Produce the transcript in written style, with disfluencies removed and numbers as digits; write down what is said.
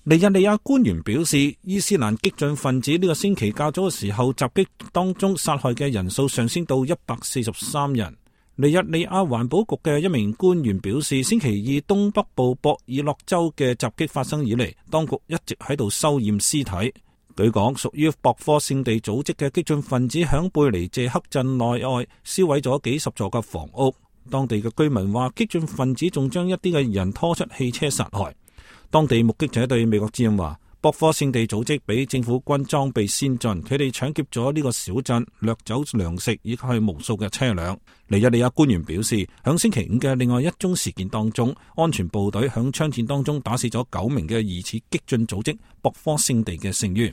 尼日利亞官員表示，伊斯蘭激進分子呢個星期較早嘅時候襲擊當中殺害嘅人數上升到143人。尼日利亞環保局嘅一名官員表示，星期二東北部博爾諾州嘅襲擊發生以嚟，當局一直喺度收驗屍體。據講，屬於博科聖地組織嘅激進分子響貝尼謝克鎮內外燒毀咗幾十座嘅房屋。當地嘅居民話，激進分子仲將一啲嘅人拖出汽車殺害。當地目擊者對美國之音話，博科聖地組織比政府軍裝備先進，佢哋搶劫咗呢個小鎮，掠走糧食以及係無數嘅車輛。尼日利亞官員表示，響星期五嘅另外一宗事件當中，安全部隊響槍戰當中打死咗9名嘅疑似激進組織博科聖地嘅成員。